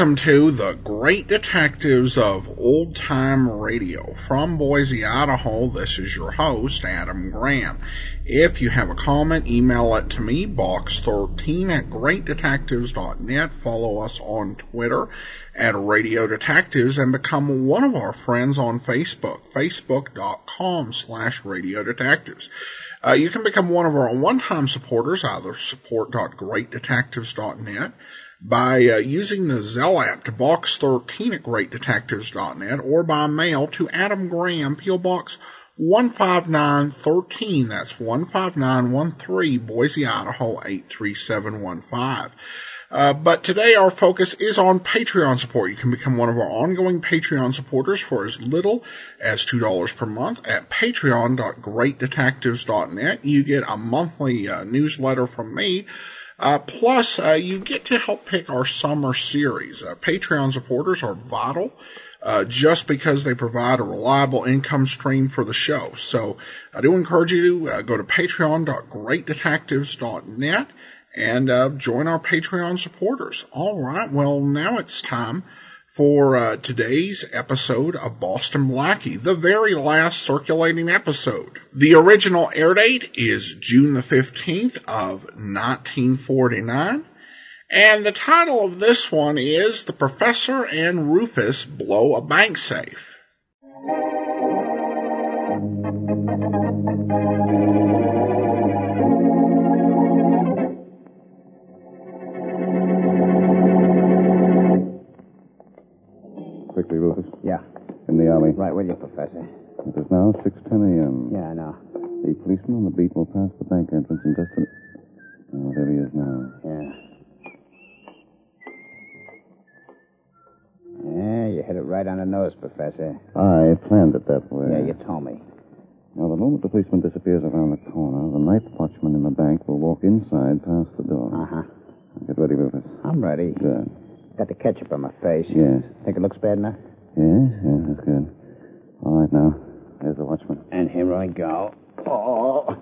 welcome to the Great Detectives of Old Time Radio. From Boise, Idaho, this is your host, Adam Graham. If you have a comment, email it to me, box13@greatdetectives.net. Follow us on Twitter at Radio Detectives and become one of our friends on Facebook, facebook.com/Radio Detectives. You can become one of our one-time supporters, either support.greatdetectives.net, by using the Zelle app to box13@greatdetectives.net, or by mail to Adam Graham, P.O. Box 15913. That's 15913, Boise, Idaho 83715. But today our focus is on Patreon support. You can become one of our ongoing Patreon supporters for as little as $2 per month at patreon.greatdetectives.net. You get a monthly newsletter from me. Plus, you get to help pick our summer series. Patreon supporters are vital, just because they provide a reliable income stream for the show. So I do encourage you to go to patreon.greatdetectives.net and join our Patreon supporters. All right, well, now it's time for today's episode of Boston Blackie, the very last circulating episode. The original air date is June the 15th of 1949, and the title of this one is The Professor and Rufus Blow a Bank Safe. Quickly, Rufus. Yeah. In the alley. Right with you, Professor. It is now 6:10 a.m. Yeah, I know. The policeman on the beat will pass the bank entrance in just a... Oh, there he is now. Yeah. Yeah, you hit it right on the nose, Professor. I planned it that way. Yeah, you told me. Now, the moment the policeman disappears around the corner, the night watchman in the bank will walk inside past the door. Uh-huh. Get ready, Rufus. I'm ready. Good. Got the ketchup on my face. Yes. Think it looks bad enough? Yes, that's good. All right, now. There's the watchman. And here I go. Oh,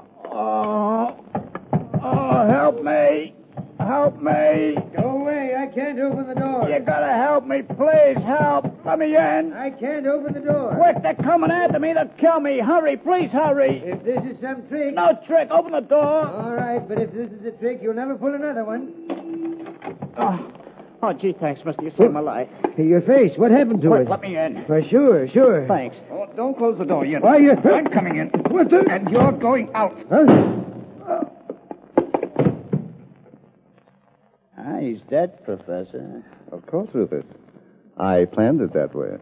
help me. Help me. Go away. I can't open the door. You gotta help me, please. Help. Let me in. I can't open the door. Quick, they're coming after me. They'll kill me. Hurry, please hurry. If this is some trick... No trick. Open the door. All right, but if this is a trick, you'll never pull another one. Oh, gee, thanks, mister. You saved my life. Your face. What happened to Quick, it? let me in. For sure. Thanks. Oh, don't close the door yet. Why, you... I'm coming in. What the... And you're going out. Huh? He's dead, Professor. Of course, Rufus. I planned it that way.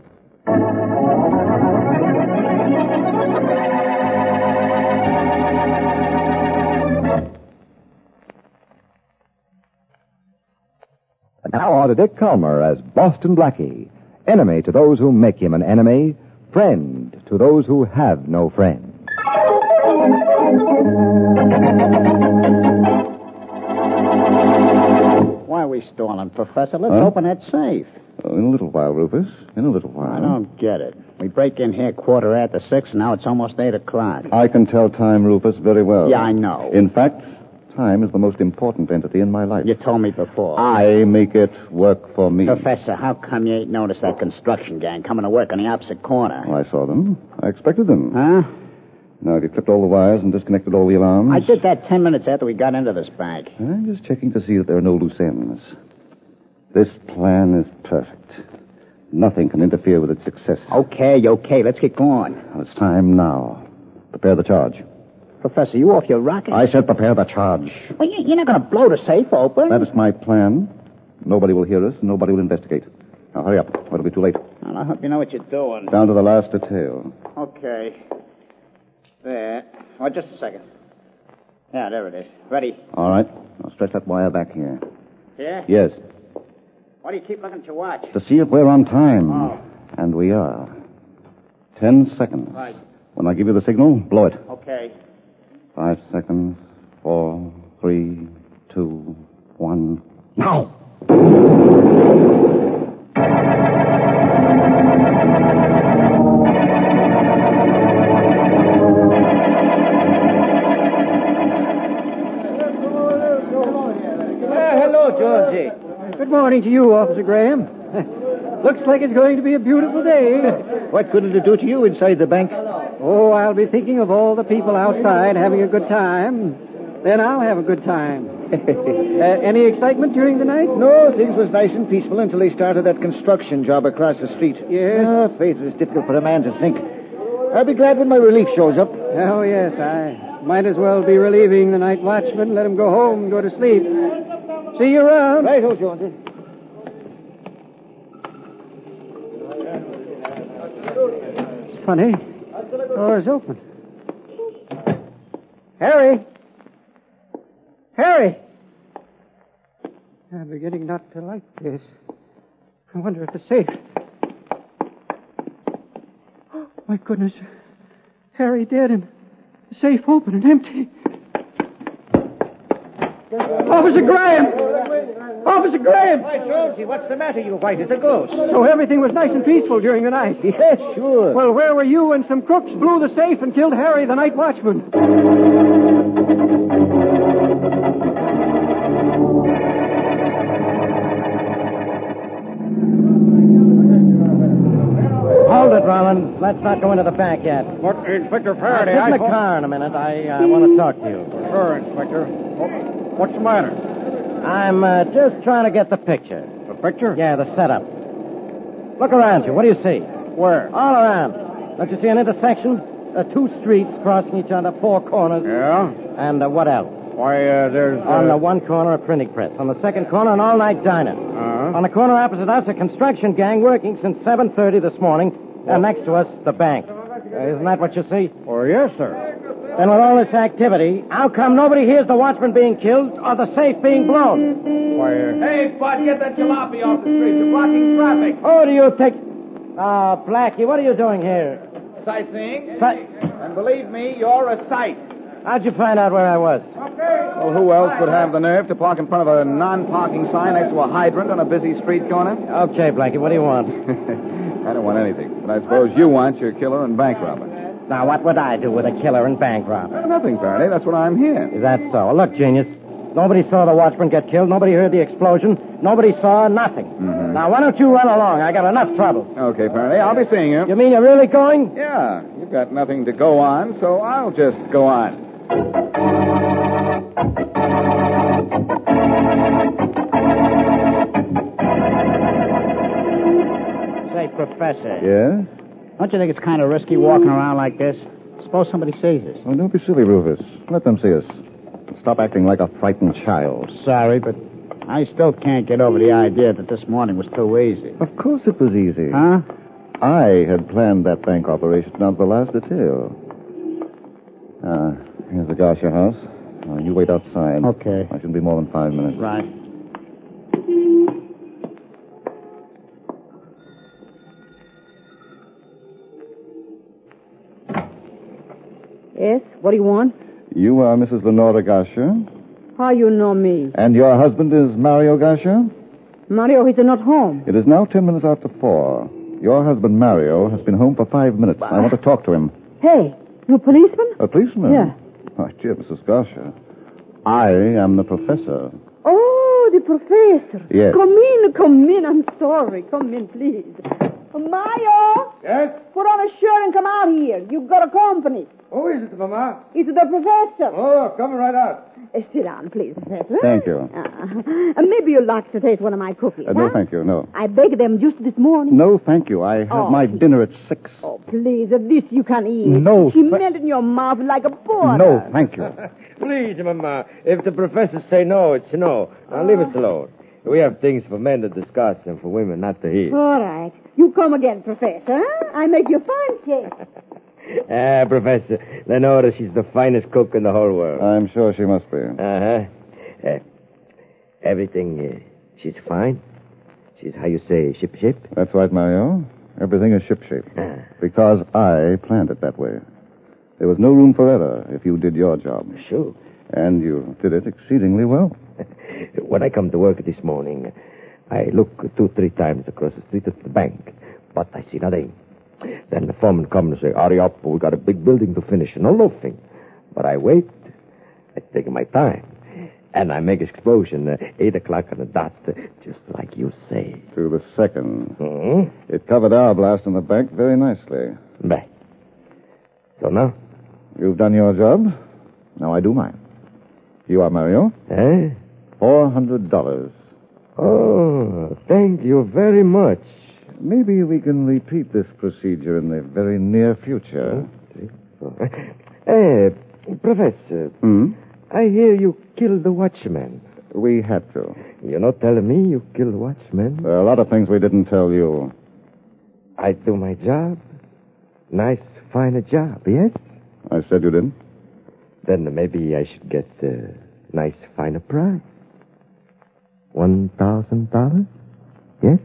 And now on to Dick Calmer as Boston Blackie, enemy to those who make him an enemy, friend to those who have no friend. Why are we stalling, Professor? Let's open that safe. Oh, in a little while, Rufus. In a little while. I don't get it. We break in here 6:15, and now it's almost 8 o'clock. I can tell time, Rufus, very well. Yeah, I know. In fact, time is the most important entity in my life. You told me before. I make it work for me. Professor, how come you ain't noticed that construction gang coming to work on the opposite corner? Well, I saw them. I expected them. Huh? Now, have you clipped all the wires and disconnected all the alarms? I did that 10 minutes after we got into this bank. I'm just checking to see that there are no loose ends. This plan is perfect. Nothing can interfere with its success. Okay. Let's get going. Well, it's time now. Prepare the charge. Professor, you off your rocket? I said prepare the charge. Well, you're not going to blow the safe open. That is my plan. Nobody will hear us, and nobody will investigate. Now, hurry up, or it'll be too late. Well, I hope you know what you're doing. Down to the last detail. Okay. There. Oh, just a second. Yeah, there it is. Ready? All right. Now, stretch that wire back here. Here? Yes. Why do you keep looking at your watch? To see if we're on time. Oh. And we are. 10 seconds. Right. When I give you the signal, blow it. Okay. 5 seconds. 4, 3, 2, 1. Now! Hello, Georgie. Good morning to you, Officer Graham. Looks like it's going to be a beautiful day. What good did it do to you inside the bank? Oh, I'll be thinking of all the people outside having a good time. Then I'll have a good time. Any excitement during the night? No, things was nice and peaceful until they started that construction job across the street. Yes? Faith, it's difficult for a man to think. I'll be glad when my relief shows up. Oh, yes, I might as well be relieving the night watchman, let him go home and go to sleep. See you around. Right, old Jonesy. It's funny. Door's open. Harry! Harry! I'm beginning not to like this. I wonder if the safe... Oh, my goodness. Harry dead and the safe open and empty. Officer Graham! Officer Graham! Why, Jonesy, what's the matter? You white as a ghost. So everything was nice and peaceful during the night. Yes, sure. Well, where were you when some crooks blew the safe and killed Harry, the night watchman? Hold it, Rollins. Let's not go into the bank yet. What, Inspector Sit Faraday? in the car in a minute. I want to talk to you. Sure, Inspector. What's the matter? I'm just trying to get the picture. The picture? Yeah, the setup. Look around you. What do you see? Where? All around. Don't you see an intersection? Two streets crossing each other, four corners. Yeah? And what else? Why, there's... On the one corner, a printing press. On the second corner, an all-night diner. Uh-huh. On the corner opposite us, a construction gang working since 7:30 this morning. And next to us, the bank. Isn't that what you see? Oh, yes, sir. Then with all this activity, how come nobody hears the watchman being killed or the safe being blown? Why, Hey, Bud, get that jalopy off the street. You're blocking traffic. Oh, do you think... Oh, Blackie, what are you doing here? Sightseeing? Si- And believe me, you're a sight. How'd you find out where I was? Well, who else would have the nerve to park in front of a non-parking sign next to a hydrant on a busy street corner? Okay, Blackie, what do you want? I don't want anything, but I suppose you want your killer and bank robber. Now, what would I do with a killer and bank robber? Nothing, Faraday. That's what I'm here. Is that so? Look, genius, nobody saw the watchman get killed. Nobody heard the explosion. Nobody saw nothing. Mm-hmm. Now, why don't you run along? I got enough trouble. Okay, Faraday, I'll be seeing you. You mean you're really going? Yeah, you've got nothing to go on, so I'll just go on. Say, Professor. Yeah? Don't you think it's kind of risky walking around like this? Suppose somebody sees us. Oh, don't be silly, Rufus. Let them see us. Stop acting like a frightened child. Sorry, but I still can't get over the idea that this morning was too easy. Of course it was easy. Huh? I had planned that bank operation down to the last detail. Here's the Garcia house. You wait outside. Okay. I shouldn't be more than 5 minutes. Right. Yes, what do you want? You are Mrs. Lenora Garcia, How you know me? and your husband is Mario Garcia? Mario, he's not home. It is now 10 minutes after 4. Your husband, Mario, has been home for 5 minutes. I want to talk to him. Hey, you policeman? A policeman? Yeah. Oh, dear, Mrs. Garcia. I am the professor. Oh, the professor. Yes. Come in. I'm sorry. Come in, please. Mario? Yes? Put on a shirt and come out here. You've got a company. Who is it, Mama? It's the professor. Oh, coming right out. Sit down, please, Professor. Thank you. Maybe you'd like to taste one of my cookies, No, huh? thank you, no. I baked them just this morning. No, thank you. I have Oh. my dinner at 6. Oh, please, this you can eat. No, She but- melted in your mouth like a butter. No, thank you. Please, Mama. If the professors say no, it's no. Now leave us alone. We have things for men to discuss and for women not to hear. All right. You come again, Professor, huh? I make you fine cake. Professor Lenora, she's the finest cook in the whole world. I'm sure she must be. Everything, she's fine? She's, how you say, ship? That's right, Mario. Everything is shipshape. Because I planned it that way. There was no room for error if you did your job. Sure. And you did it exceedingly well. When I come to work this morning, I look 2-3 times across the street at the bank, but I see nothing. Then the foreman comes and say, hurry up, we got a big building to finish. No loafing. But I wait. I take my time. And I make explosion 8 o'clock on the dot, just like you say. To the second. Mm-hmm. It covered our blast in the bank very nicely. Back. So now? You've done your job. Now I do mine. You are Mario? Eh? $400. Oh, thank you very much. Maybe we can repeat this procedure in the very near future. Hey, Professor. I hear you killed the watchman. We had to. You're not telling me you killed the watchman? There are a lot of things we didn't tell you. I do my job. Nice, fine job, yes? I said you didn't. Then maybe I should get a nice, fine price. $1,000? Yes?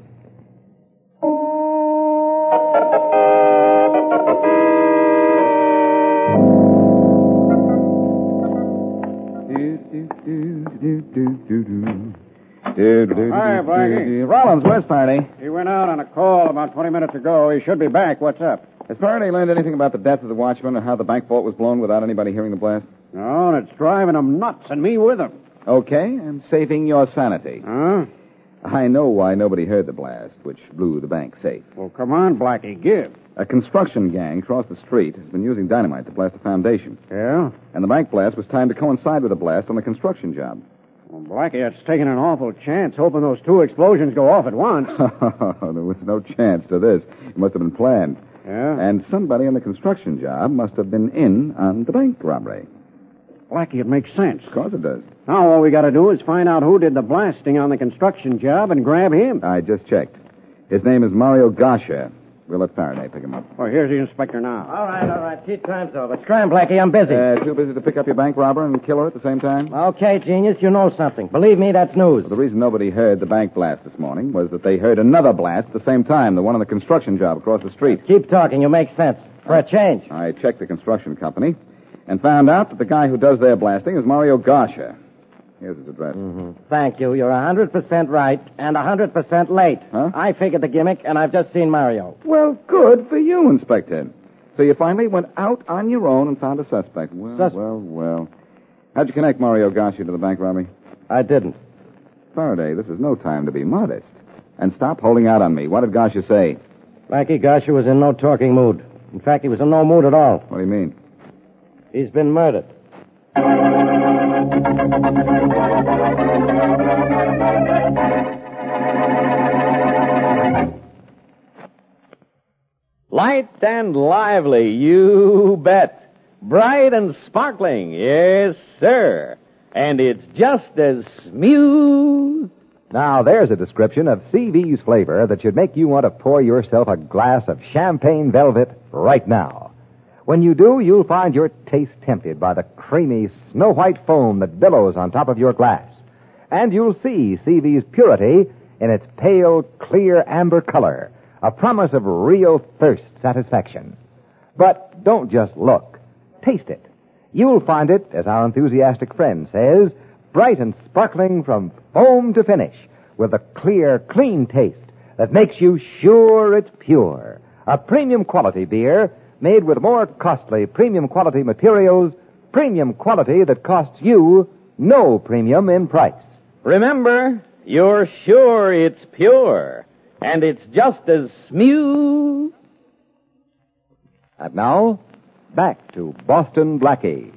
Hi, Blackie. Rollins, where's Faraday? He went out on a call about 20 minutes ago. He should be back. What's up? Has Faraday learned anything about the death of the watchman or how the bank vault was blown without anybody hearing the blast? No, and it's driving him nuts, and me with him. Okay, I'm saving your sanity. Huh? I know why nobody heard the blast, which blew the bank safe. Well, come on, Blackie, give. A construction gang across the street has been using dynamite to blast the foundation. Yeah? And the bank blast was timed to coincide with the blast on the construction job. Well, Blackie, that's taking an awful chance, hoping those 2 explosions go off at once. There was no chance to this. It must have been planned. Yeah? And somebody on the construction job must have been in on the bank robbery. Blackie, it makes sense. Of course it does. Now all we got to do is find out who did the blasting on the construction job and grab him. I just checked. His name is Mario Gasha. We'll let Faraday pick him up. Well, here's the inspector now. All right. Tea time's over. Scram, Blackie, I'm busy. Too busy to pick up your bank robber and kill her at the same time? Okay, genius, you know something. Believe me, that's news. Well, the reason nobody heard the bank blast this morning was that they heard another blast at the same time, the one on the construction job across the street. Keep talking, you make sense. For a change. I checked the construction company and found out that the guy who does their blasting is Mario Gasha. Here's his address. Thank you. You're 100% right and 100% late. Huh? I figured the gimmick, and I've just seen Mario. Well, good for you, Inspector. So you finally went out on your own and found a suspect. Well. How'd you connect Mario Gasha to the bank robbery? I didn't. Faraday, this is no time to be modest. And stop holding out on me. What did Gasha say? Blackie, Gasha was in no talking mood. In fact, he was in no mood at all. What do you mean? He's been murdered. Light and lively, you bet. Bright and sparkling, yes, sir. And it's just as smooth. Now, there's a description of CV's flavor that should make you want to pour yourself a glass of champagne velvet right now. When you do, you'll find your taste tempted by the creamy, snow-white foam that billows on top of your glass. And you'll see CV's purity in its pale, clear amber color, a promise of real thirst satisfaction. But don't just look. Taste it. You'll find it, as our enthusiastic friend says, bright and sparkling from foam to finish, with a clear, clean taste that makes you sure it's pure. A premium quality beer made with more costly premium quality materials, premium quality that costs you no premium in price. Remember, you're sure it's pure, and it's just as smooth. And now, back to Boston Blackie.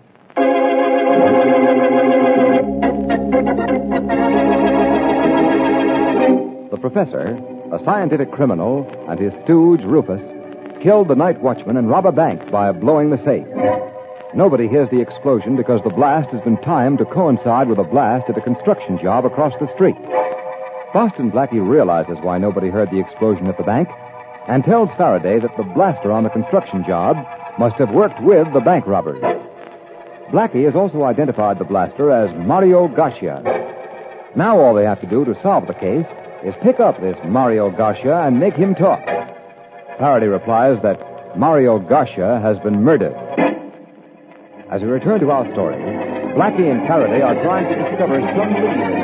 The professor, a scientific criminal, and his stooge, Rufus, killed the night watchman and rob a bank by blowing the safe. Nobody hears the explosion because the blast has been timed to coincide with a blast at a construction job across the street. Boston Blackie realizes why nobody heard the explosion at the bank and tells Faraday that the blaster on the construction job must have worked with the bank robbers. Blackie has also identified the blaster as Mario Gasha. Now all they have to do to solve the case is pick up this Mario Gasha and make him talk. Faraday replies that Mario Gasha has been murdered. As we return to our story, Blackie and Faraday are trying to discover some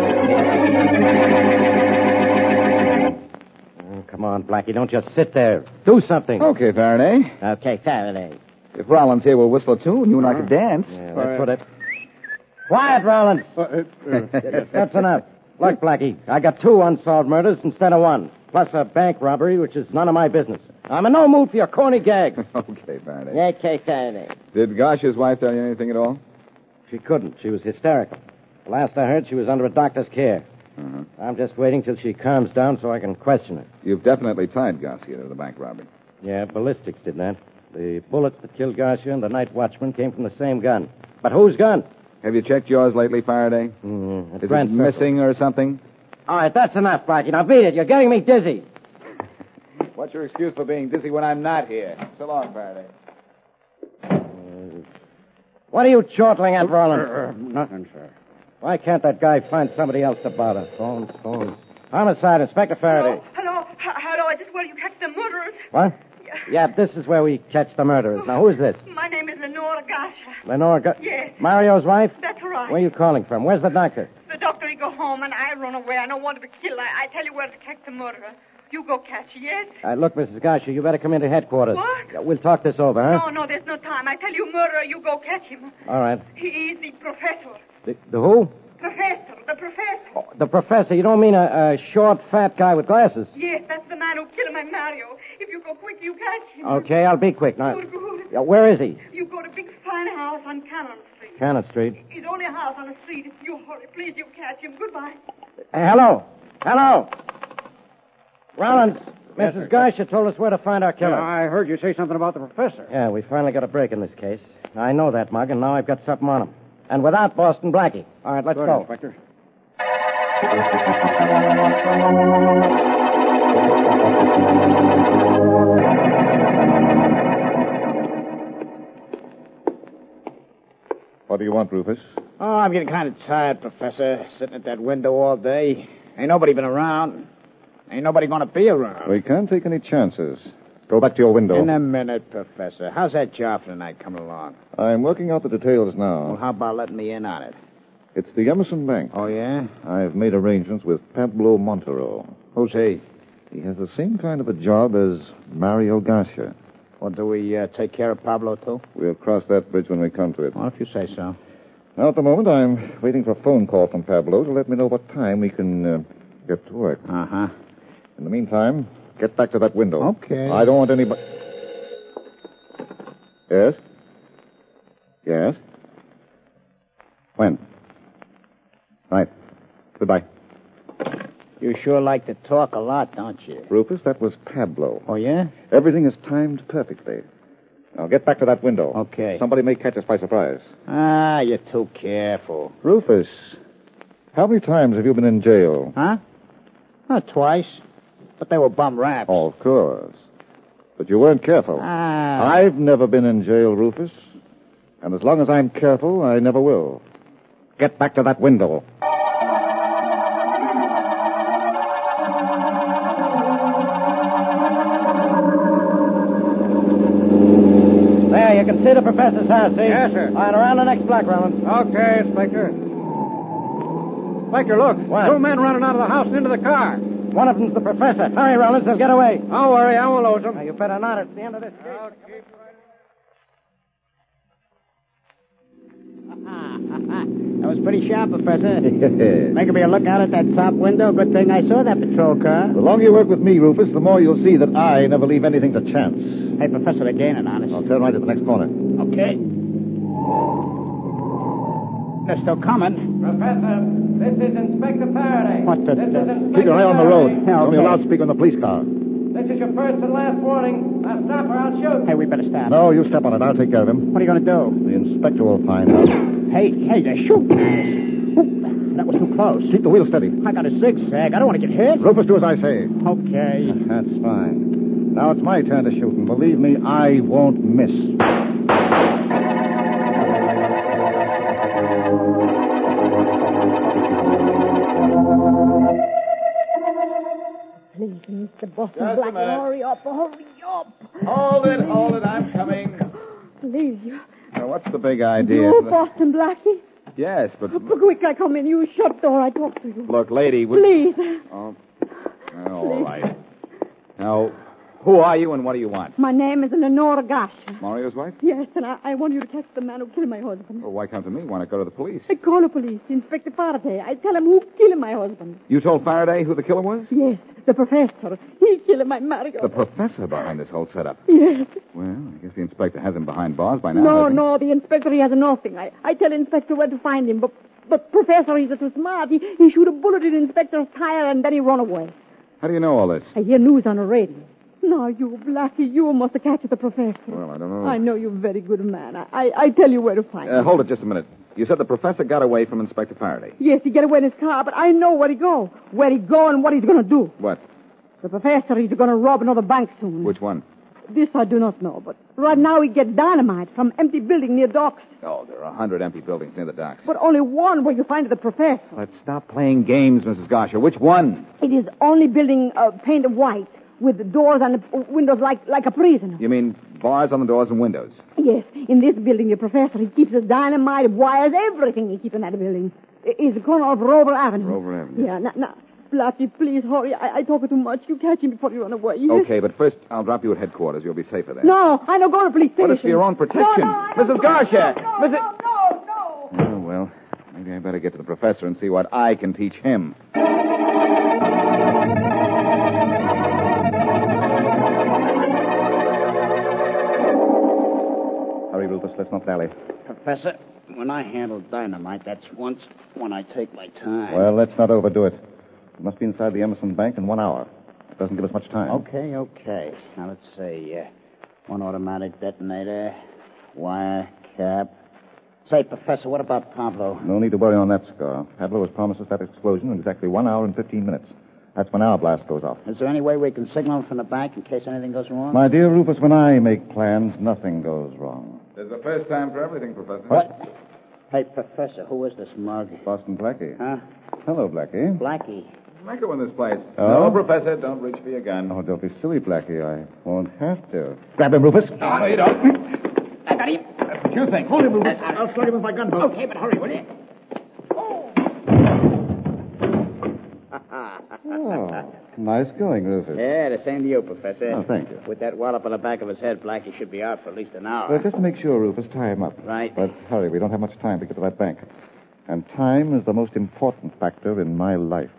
Oh, come on, Blackie, don't just sit there. Do something. Okay, Faraday. Okay, Faraday. If Rollins here will whistle a tune, you and I could dance. Yeah, that's what it... Quiet, Rollins. That's enough. Look, Blackie, I got 2 unsolved murders instead of 1, plus a bank robbery, which is none of my business. I'm in no mood for your corny gags. Okay, Faraday. Okay, Faraday. Did Gosha's wife tell you anything at all? She couldn't. She was hysterical. Last I heard, she was under a doctor's care. Uh-huh. I'm just waiting till she calms down so I can question her. You've definitely tied Garcia to the bank robbery. Yeah, ballistics did that. The bullets that killed Garcia and the night watchman came from the same gun. But whose gun? Have you checked yours lately, Faraday? Is it missing or something? All right, that's enough, Blackie. Now beat it. You're getting me dizzy. What's your excuse for being dizzy when I'm not here? So long, Faraday. What are you chortling at, Rollins? Nothing, sir. Why can't that guy find somebody else to bother? Phones. Homicide, Inspector Faraday. Hello. Is this where you catch the murderers? What? Yeah, this is where we catch the murderers. Now, who's this? My name is Lenora Gasha. Lenora Yes. Mario's wife? That's right. Where are you calling from? Where's the doctor? The doctor, he go home, and I run away. I don't want to be killed. I tell you where to catch the murderer. You go catch, yes? Look, Mrs. Gasha, you better come into headquarters. What? We'll talk this over, huh? No, there's no time. I tell you, murderer, you go catch him. All right. He is the professor. The who? The professor. Oh, the professor. You don't mean a short, fat guy with glasses? Yes, that's the man who killed my Mario. If you go quick, you catch him. Okay, I'll be quick. Now, Good. yeah, where is he? You go to big fine house on Cannon Street. Cannon Street. He's only a house on the street. If you hurry, please, you catch him. Goodbye. Hello. Rollins, Mrs. Gasha told us where to find our killer. I heard you say something about the professor. Yeah, we finally got a break in this case. I know that, Mug, and now I've got something on him. And without Boston Blackie. All right, let's go. Inspector. What do you want, Rufus? Oh, I'm getting kind of tired, Professor. Sitting at that window all day. Ain't nobody been around. Ain't nobody going to be around. We can't take any chances. Go back to your window. In a minute, Professor. How's that job for tonight coming along? I'm working out the details now. Well, how about letting me in on it? It's the Emerson Bank. Oh, yeah? I've made arrangements with Pablo Montero. Who's he? He has the same kind of a job as Mario Garcia. Well, do we take care of Pablo, too? We'll cross that bridge when we come to it. Well, if you say so. Now, at the moment, I'm waiting for a phone call from Pablo to let me know what time we can get to work. Uh-huh. In the meantime, get back to that window. Okay. I don't want anybody... Yes? Yes? When? Right. Goodbye. You sure like to talk a lot, don't you? Rufus, that was Pablo. Oh, yeah? Everything is timed perfectly. Now, get back to that window. Okay. Somebody may catch us by surprise. Ah, you're too careful. Rufus, how many times have you been in jail? Huh? Twice. But they were bum raps. Oh, of course. But you weren't careful. Ah. I've never been in jail, Rufus. And as long as I'm careful, I never will. Get back to that window. There, you can see the professor's house, see? Yes, sir. All right, around the next block, Rollins. Okay, Inspector. Inspector, look. What? 2 men running out of the house and into the car. One of them's the professor. Hurry, Rollins, they'll get away. Don't worry, I won't lose them. Now, you better not. It's the end of this case. That was pretty sharp, Professor. Making me a lookout at that top window. Good thing I saw that patrol car. The longer you work with me, Rufus, the more you'll see that I never leave anything to chance. Hey, Professor, they're gaining on us. I'll turn right at the next corner. Okay. They're still coming. Professor, this is Inspector Faraday. What the... This is Inspector Keep your eye on the road. Faraday. There's only a loudspeaker in the police car. This is your first and last warning. Now stop or I'll shoot. Hey, we better stop. No, you step on it. I'll take care of him. What are you going to do? The inspector will find out. Hey, they're shooting. Ooh, that was too close. Keep the wheel steady. I got a zigzag. I don't want to get hit. Rufus, do as I say. Okay. That's fine. Now it's my turn to shoot, and believe me, I won't miss. Please, Mr. Boston Blackie, hurry up. Hold it. I'm coming. Please, you. Now, what's the big idea? You, Boston Blackie? Yes, but... Quick, I come in. You shut door. I talk to you. Look, lady... Please. Oh, all right. Now, Who are you and what do you want? My name is Lenora Gosh. Mario's wife? Yes, and I want you to catch the man who killed my husband. Well, why come to me? Want to go to the police? I call the police, Inspector Faraday. I tell him who killed my husband. You told Faraday who the killer was? Yes, the professor. He killed my Mario. The professor behind this whole setup. Yes. Well, I guess the inspector has him behind bars by now. No, the inspector, he has nothing. I tell inspector where to find him, but professor, he's too smart. He shoot a bullet in inspector's tire and then he run away. How do you know all this? I hear news on the radio. No, you, Blackie, you must have catch the professor. Well, I don't know. I know you're a very good man. I tell you where to find him. Hold it just a minute. You said the professor got away from Inspector Faraday. Yes, he get away in his car, but I know where he go. Where he go and what he's going to do. What? The professor, he's going to rob another bank soon. Which one? This I do not know, but right now he get dynamite from empty building near docks. Oh, there are 100 empty buildings near the docks. But only one where you find the professor. Let's stop playing games, Mrs. Gosher. Which one? It is only building painted white with the doors and the windows like a prison. You mean bars on the doors and windows? Yes, in this building, the professor, he keeps the dynamite, wires, everything he keeps in that building. It's the corner of Rover Avenue. Rover Avenue. Yeah, now, Blackie, please hurry. I talk too much. You catch him before you run away. Yes? Okay, but first I'll drop you at headquarters. You'll be safer there. No, I don't go to police station. What is for your own protection? Mrs. Gosher! No. Oh, well, maybe I better get to the professor and see what I can teach him. Hurry, Rufus. Let's not dally. Professor, when I handle dynamite, that's once when I take my time. Well, let's not overdo it. We must be inside the Emerson Bank in 1 hour. It doesn't give us much time. Okay. Now, let's see. One automatic detonator, wire, cap. Say, Professor, what about Pablo? No need to worry on that score. Pablo has promised us that explosion in exactly 1 hour and 15 minutes. That's when our blast goes off. Is there any way we can signal from the bank in case anything goes wrong? My dear Rufus, when I make plans, nothing goes wrong. There's a first time for everything, Professor. What? Hey, Professor, who is this mug? Boston Blackie. Huh? Hello, Blackie. Blackie. Echo in this place. Oh? No, Professor, don't reach for your gun. Oh, don't be silly, Blackie. I won't have to. Grab him, Rufus. No, you don't. I got him. That's what you think. Hold him, Rufus. I'll slug him with my gun. Okay, but hurry, will you? Oh, nice going, Rufus. Yeah, the same to you, Professor. Oh, thank you. With that wallop on the back of his head, Blackie should be out for at least an hour. Well, just to make sure, Rufus, tie him up. Right. But hurry, we don't have much time to get to that bank. And time is the most important factor in my life.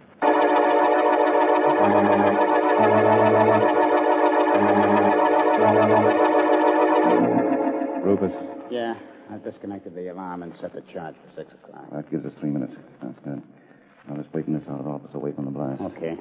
Rufus. Yeah, I've disconnected the alarm and set the charge for 6 o'clock. That gives us 3 minutes. That's good. Now let's wait in this outer office away from the blast. Okay.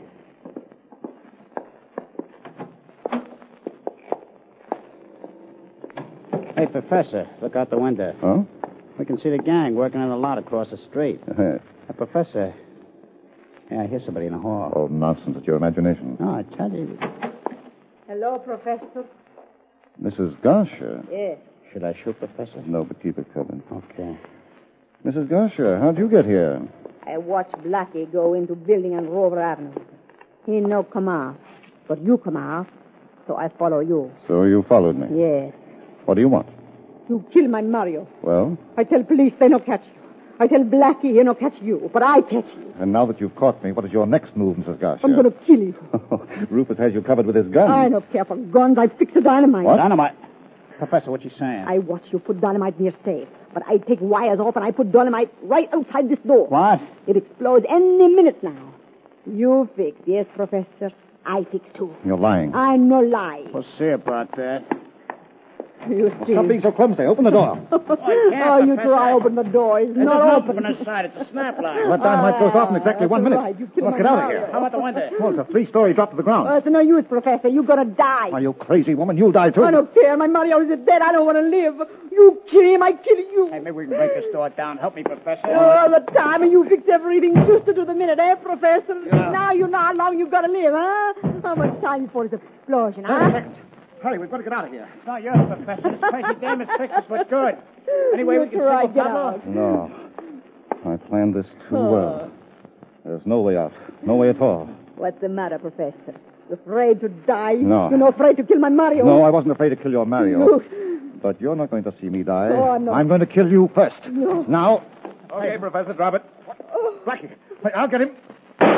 Hey, Professor, look out the window. Huh? We can see the gang working in a lot across the street. Professor, yeah, I hear somebody in the hall. Oh, nonsense. It's your imagination. No, I tell you. Hello, Professor. Mrs. Gosher. Yes. Should I shoot, Professor? No, but keep it covered. Okay. Mrs. Gosher, how'd you get here? I watched Blackie go into building on Rover Avenue. He no come out, but you come out, so I follow you. So you followed me? Yes. What do you want? You kill my Mario. Well? I tell police they no catch you. I tell Blackie he no catch you, but I catch you. And now that you've caught me, what is your next move, Mrs. Gosher? I'm going to kill you. Rufus has you covered with his gun. I don't care for guns. I fix the dynamite. What? Dynamite? Professor, what you saying? I watch you put dynamite near safe, but I take wires off and I put dynamite right outside this door. What? It explodes any minute now. You fix, yes, Professor. I fix too. You're lying. I no lie. We'll see about that. You see. Stop being so clumsy. Open the door. Oh, you try open the door. It's not open. From the side. It's a snap line. That dynamite goes off in exactly 1 minute. Right. You kill Let's my get out of Mario. here. How about the window? Oh, it's a 3-story drop to the ground. It's no use, Professor. You're going to die. Are you crazy, woman? You'll die, too. I don't care. My Mario is dead. I don't want to live. You kill him, I kill you. Hey, maybe we can break this door down. Help me, Professor. All the time, and you fix everything just to the minute, eh, Professor? Yeah. Now you know how long you've got to live, huh? How much time before this explosion, huh? Hurry, we've got to get out of here. It's not yours, Professor. This crazy dame has fixed us for good. Anyway, we can try signal get Pablo. out. No. I planned this too well. There's no way out. No way at all. What's the matter, Professor? You afraid to die? No. You're not afraid to kill my Mario? No, I wasn't afraid to kill your Mario. You... But you're not going to see me die. Oh, no. I'm going to kill you first. No. Now. Okay, Professor, drop it. Oh. Blackie, I'll get him.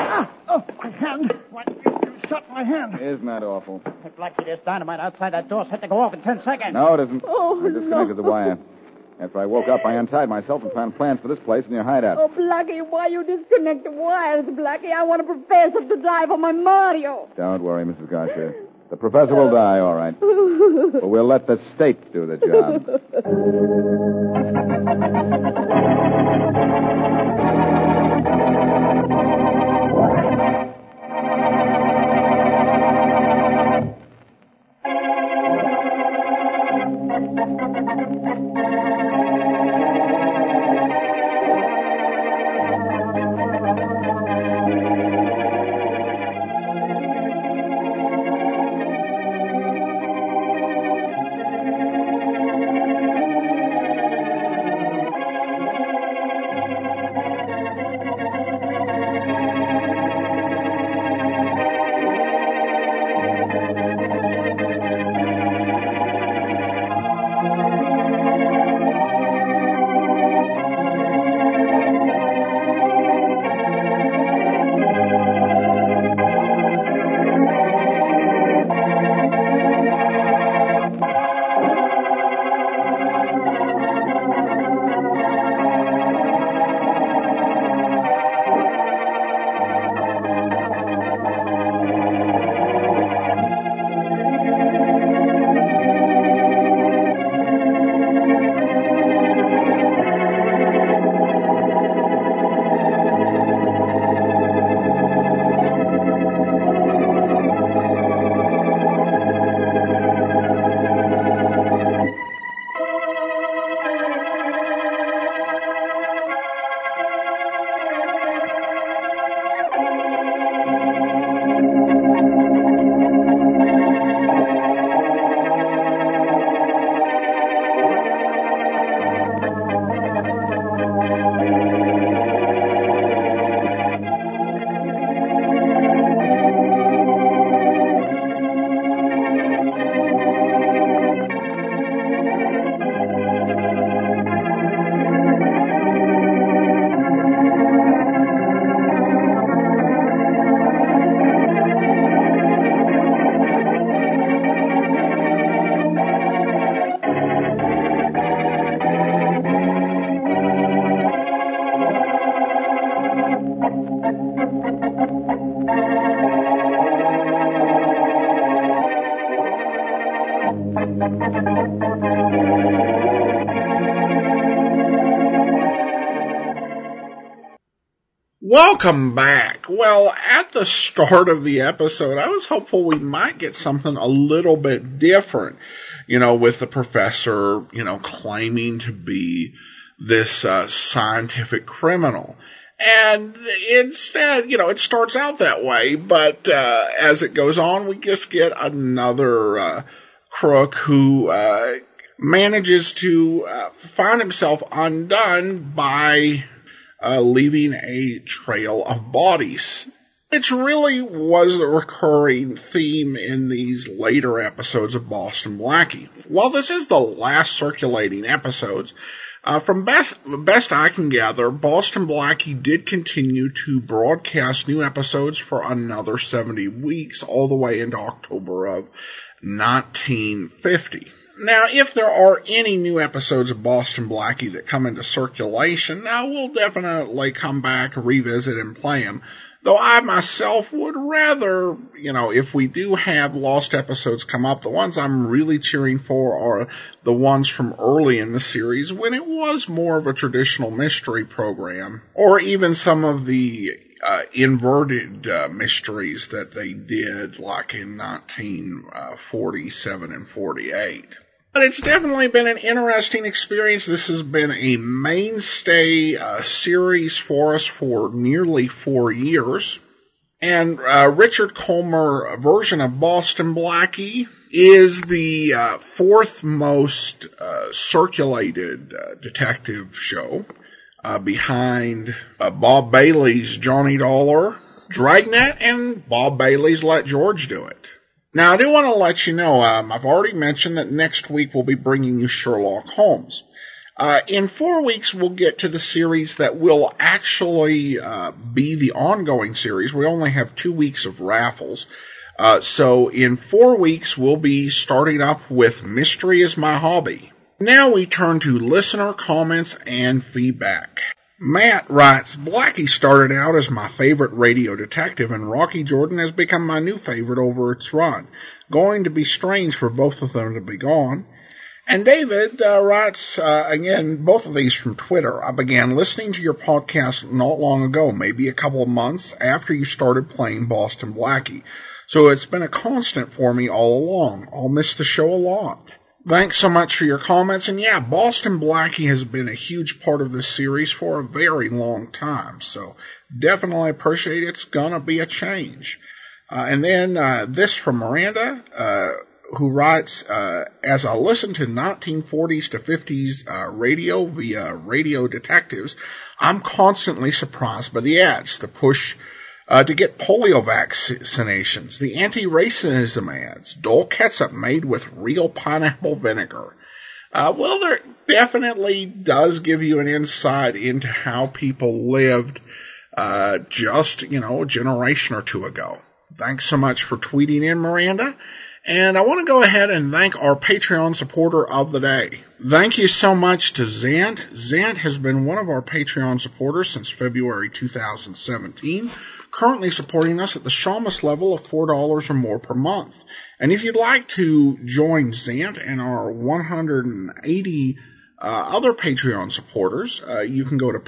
Oh, my hand. Why, you shot my hand. Isn't that awful? Hey, Blackie, there's dynamite outside that door. Set to go off in 10 seconds. No, it isn't. Oh, I disconnected the wire. After I woke up, I untied myself and found plans for this place in your hideout. Oh, Blackie, why you disconnect the wires, Blackie? I want a professor to die for my Mario. Don't worry, Mrs. Garcia. The professor will die, all right. But we'll let the state do the job. Welcome back. Well, at the start of the episode, I was hopeful we might get something a little bit different, with the professor, claiming to be this scientific criminal. And instead, it starts out that way, but as it goes on, we just get another crook who manages to find himself undone by leaving a trail of bodies. Which really was a recurring theme in these later episodes of Boston Blackie. While this is the last circulating episodes, from best I can gather, Boston Blackie did continue to broadcast new episodes for another 70 weeks, all the way into October of 1950. Now, if there are any new episodes of Boston Blackie that come into circulation, now we'll definitely come back, revisit, and play them. Though I myself would rather, if we do have lost episodes come up, the ones I'm really cheering for are the ones from early in the series when it was more of a traditional mystery program, or even some of the inverted mysteries that they did, like in 1947 and 48. But it's definitely been an interesting experience. This has been a mainstay series for us for nearly 4 years. And Richard Colmer version of Boston Blackie is the fourth most circulated detective show, behind Bob Bailey's Johnny Dollar, Dragnet, and Bob Bailey's Let George Do It. Now, I do want to let you know, I've already mentioned that next week we'll be bringing you Sherlock Holmes. In 4 weeks, we'll get to the series that will actually be the ongoing series. We only have 2 weeks of raffles. So in 4 weeks, we'll be starting up with Mystery is My Hobby. Now we turn to listener comments and feedback. Matt writes, Blackie started out as my favorite radio detective, and Rocky Jordan has become my new favorite over its run. Going to be strange for both of them to be gone. And David writes, again, both of these from Twitter. I began listening to your podcast not long ago, maybe a couple of months after you started playing Boston Blackie. So it's been a constant for me all along. I'll miss the show a lot. Thanks so much for your comments. And yeah, Boston Blackie has been a huge part of this series for a very long time. So definitely appreciate it. It's gonna be a change. And then this from Miranda, who writes, as I listen to 1940s to 50s radio via radio detectives, I'm constantly surprised by the ads, the push to get polio vaccinations, the anti-racism ads, Dole ketchup made with real pineapple vinegar. Well, there definitely does give you an insight into how people lived just, a generation or two ago. Thanks so much for tweeting in, Miranda. And I want to go ahead and thank our Patreon supporter of the day. Thank you so much to Zant. Zant has been one of our Patreon supporters since February 2017, currently supporting us at the Shamus level of $4 or more per month. And if you'd like to join Zant and our 180 other Patreon supporters, you can go to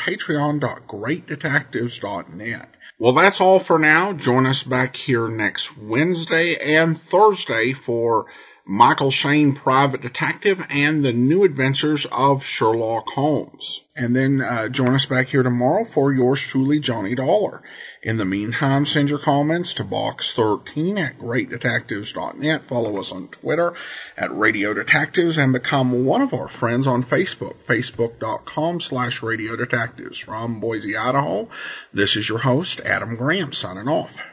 patreon.greatdetectives.net. Well, that's all for now. Join us back here next Wednesday and Thursday for Michael Shane, Private Detective, and the New Adventures of Sherlock Holmes. And then join us back here tomorrow for yours truly, Johnny Dollar. In the meantime, send your comments to box13 at greatdetectives.net. Follow us on Twitter at Radio Detectives and become one of our friends on Facebook, facebook.com/Radio Detectives. From Boise, Idaho, this is your host, Adam Graham, signing off.